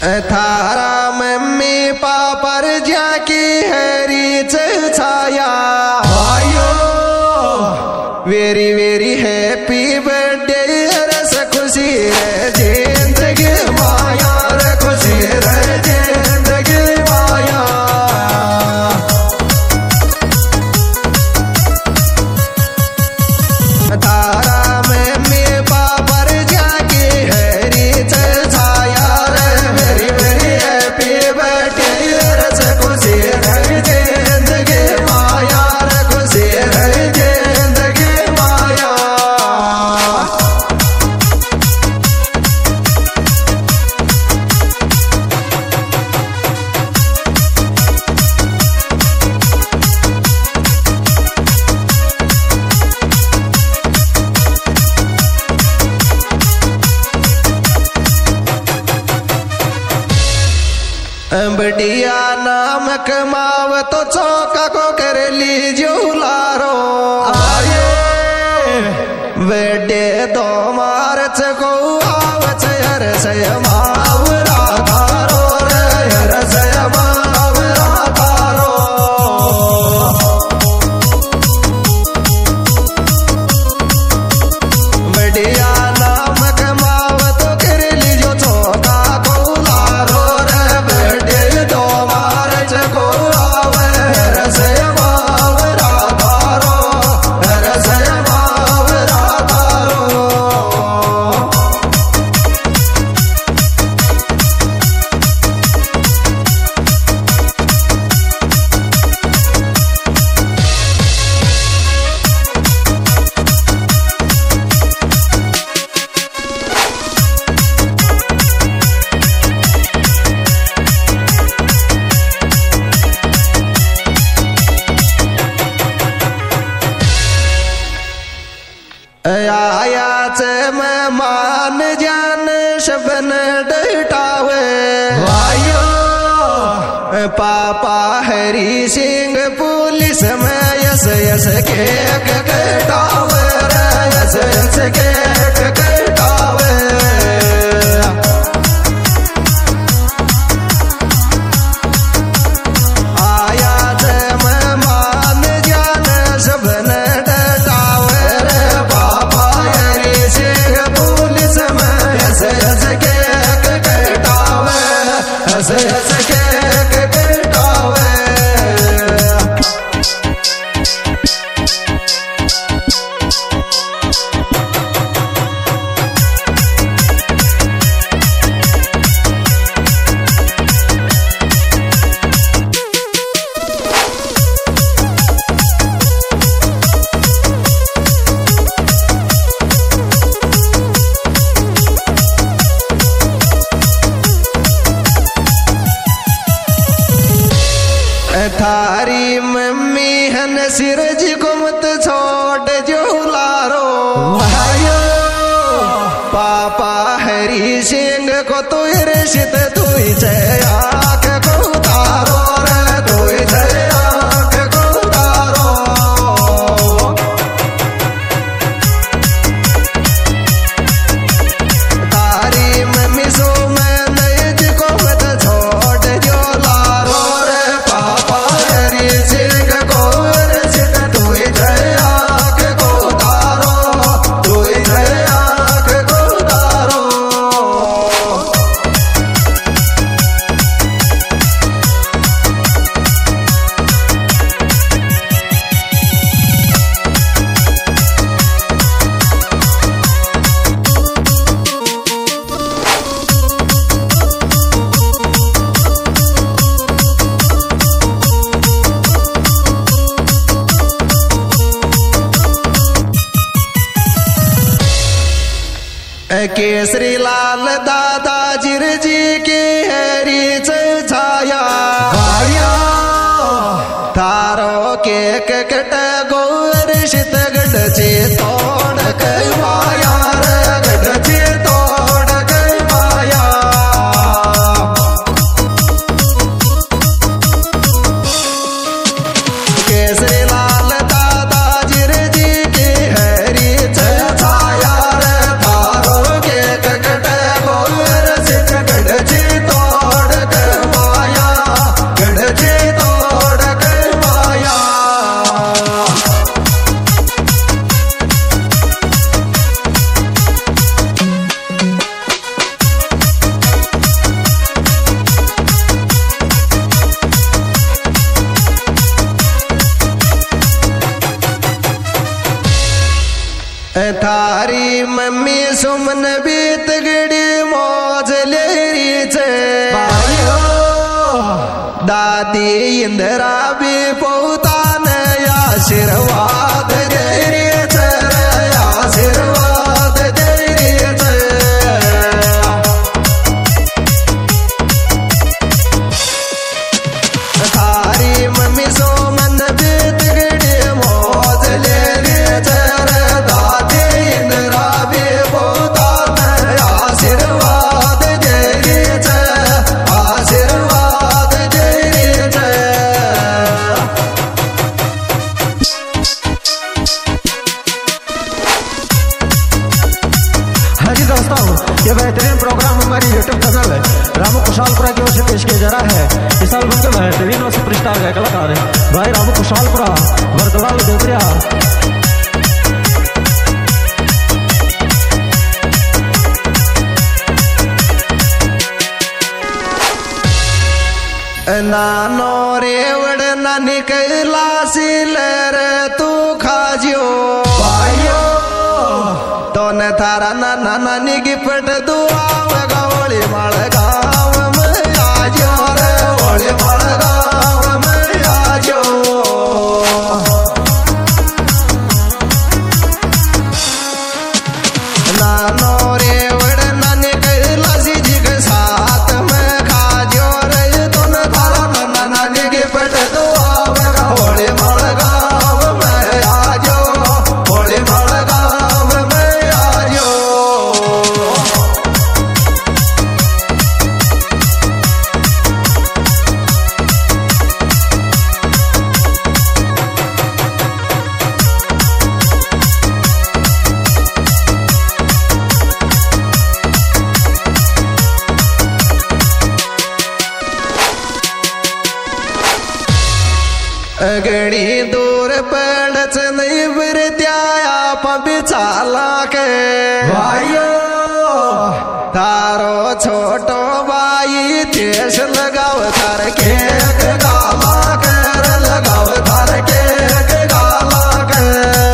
थारा मम्मी पापर जाकी हरी छाया भाइयों वेरी वेरी हैप्पी बर्थडे रस खुशी है जिंदगी माया रे खुशी है जिंदगी माया तारा मम्मी पापर जाकी हरी छाया रे वेरी वेरी हैप्पी बर्थडे रस खुशी है जिंदगी माया रे खुशी है जिंदगी माया बढ़िया नाम कमाव तो चौका को कर लीजियो लारो आये बेटे दो मार्च को आवच हर सय मावरा तारो रे हर सय मावरा तारो बढ़िया नाम कमाव तो कर लीजियो चौका को लारो रे बेटे दो मार्च को आवे हर सय मावरा तारो हर सय मावरा तारो आया मैं मान जान शबन डटावे भाइयों पापा हरी सिंह पुलिस में यस यस के कटावे यस यस के कटावे आया मैं मान जान शबन डटावे रे पापा हरी सिंह पुलिस में हंस हंस के कटावे हंस हंस के कटावे थारी मम्मी हन सिरज को मत छोड़ जो लारो भाइयों पापा हरी सिंह को तू रिश्त तू आँख को तारो रे तू आँख को तारो तारी मम्मी सो मैं नज को मत छोड़ जो लारो रे पापा हरी सिंह को रिश्त तू आँख को तारो तू आँख को तारो केसरी लाल दादा जिर जी की हरी छाया भाइयों तारो केक कट गौर शित गढ़ चे तोड़ के माया रे गढ़ चे तोड़ के माया केसरी लाल दादा जिर जी की हरी छाया रे तारो केक कट गौर शित गढ़ चे तोड़ थारी मम्मी सुमन भी तगड़ी मौज ले रही छे दादी इंदिरा भी पोतान आशीर्वाद दे रही छे आशीर्वाद दे रही छे थारी मम्मी सुमन भी तगड़ी मौज ले रही छे ये बेहतरीन प्रोग्राम हमारी यूट्यूब चैनल है रामू कुशालपुरा की ओर से पेश किया जा रहा है। इस एल्बम के बेहतरीन और सुपरस्टार गायक कलाकार है भाई रामू कुशालपुरा बरदलाल देवरिया। नानो रेवड़ नानी कैलासी लर तू खाजियो भाइयो तो न थारा नाना नानी गिफ्ट दुआ गवली माल गाँव में आजो रे होली माल गाँव में आजो नानो रेवड़ नानी कैलासी जी के साथ में खाजो रे तो न थारा नाना नानी गिफ्ट दुआ होली माल गाँव में आजो होली माल गाँव में आजो। घणी दूर पड़च नहीं बिरत्याया पबिचाला के भाइयो तारो छोटो भाई देश लगाव थार के गाला कर लगाव थार के गाला कर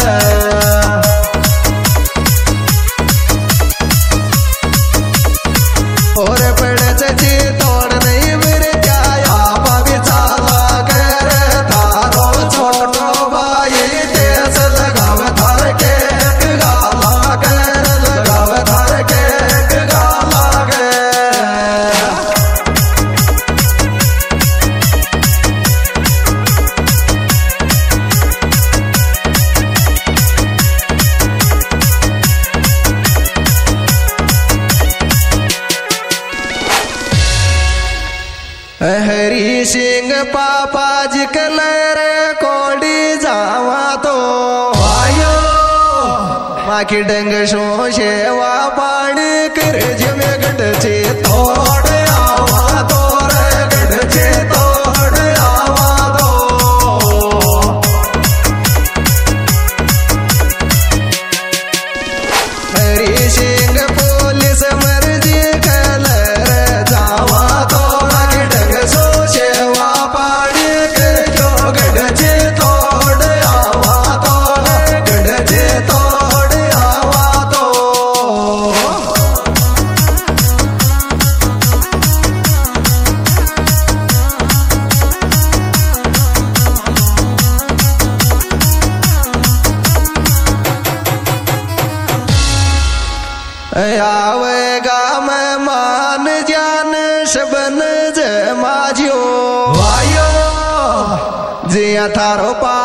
और पड़च जी तोड़ नहीं बिरत्याया पबिचाला कर थारो छोटो भाई देश लगाव थार के गाला कर लगाव थार के गाला कर। हरी सिंह पापा जी कलर कोडी जावा तो भाइयो माँ की डंग शो शेवा पानी कर में गढ़ चे तोड़ आवा तो रे गढ़ चे तोड़ आवा तो हरी सिंह पुलिस मर्जी कलर जावा तो आवेगा मैं मान जान शबन जमाजियो भाइयो जिया थारो पा